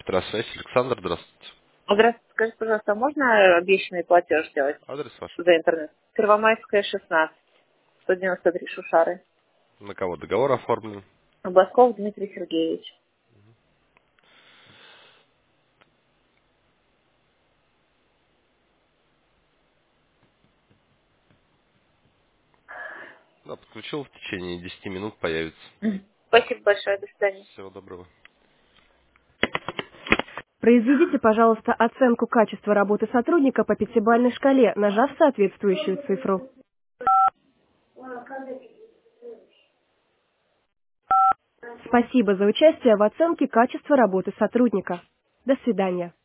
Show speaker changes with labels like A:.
A: Здравствуйте, Александр, здравствуйте.
B: Здравствуйте, скажите, пожалуйста, а можно обещанный платеж сделать
A: Адрес ваш?
B: за интернет? Первомайская, 16, 193 Шушары.
A: На кого договор оформлен?
B: Обласков Дмитрий Сергеевич.
A: Да, подключил, в течение 10 минут появится.
B: Спасибо большое, до свидания.
A: Всего доброго.
C: Произведите, пожалуйста, оценку качества работы сотрудника по пятибалльной шкале, нажав соответствующую цифру. Спасибо за участие в оценке качества работы сотрудника. До свидания.